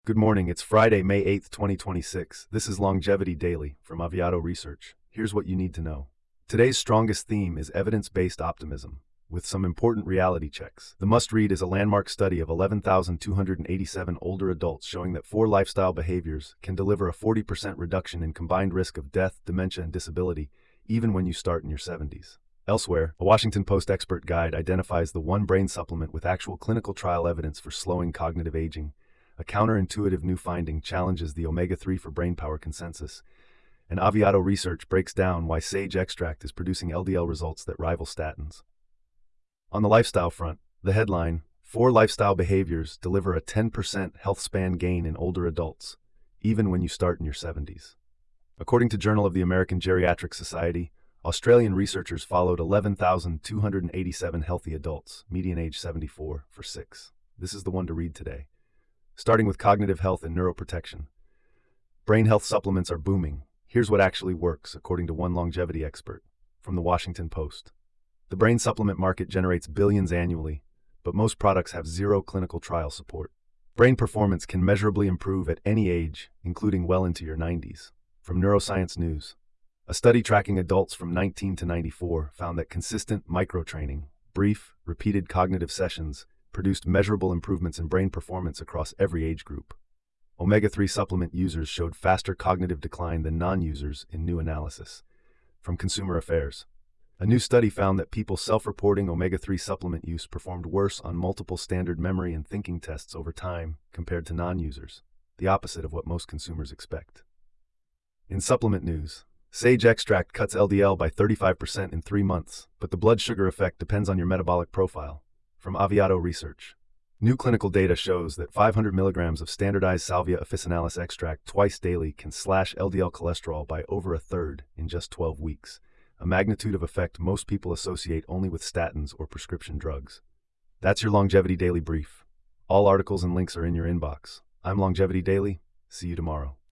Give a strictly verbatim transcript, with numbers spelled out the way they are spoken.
Good morning, it's Friday, May eighth, twenty twenty-six. This is Longevity Daily from Aviato Research. Here's what you need to know. Today's strongest theme is evidence-based optimism, with some important reality checks. The must-read is a landmark study of eleven thousand two hundred eighty-seven older adults showing that four lifestyle behaviors can deliver a forty percent reduction in combined risk of death, dementia, and disability, even when you start in your seventies. Elsewhere, a Washington Post expert guide identifies the one brain supplement with actual clinical trial evidence for slowing cognitive aging. A counterintuitive new finding challenges the omega three for brain power consensus, and Aviato Research breaks down why sage extract is producing L D L results that rival statins. On the lifestyle front, the headline, Four Lifestyle Behaviors Deliver a ten percent health span gain in older adults, even when you start in your seventies. According to Journal of the American Geriatric Society, Australian researchers followed eleven thousand two hundred eighty-seven healthy adults, median age seventy-four, for six. This is the one to read today. Starting with cognitive health and neuroprotection. Brain health supplements are booming. Here's what actually works, according to one longevity expert from the Washington Post. The brain supplement market generates billions annually, but most products have zero clinical trial support. Brain performance can measurably improve at any age, including well into your nineties. From Neuroscience News. A study tracking adults from nineteen to ninety-four found that consistent microtraining, brief, repeated cognitive sessions, produced measurable improvements in brain performance across every age group. omega three supplement users showed faster cognitive decline than non-users in new analysis. From Consumer Affairs. A new study found that people self-reporting omega three supplement use performed worse on multiple standard memory and thinking tests over time compared to non-users, the opposite of what most consumers expect. In supplement news, sage extract cuts L D L by thirty-five percent in three months, but the blood sugar effect depends on your metabolic profile. From Aviato Research. New clinical data shows that five hundred milligrams of standardized Salvia officinalis extract twice daily can slash L D L cholesterol by over a third in just twelve weeks, a magnitude of effect most people associate only with statins or prescription drugs. That's your Longevity Daily brief. All articles and links are in your inbox. I'm Longevity Daily. See you tomorrow.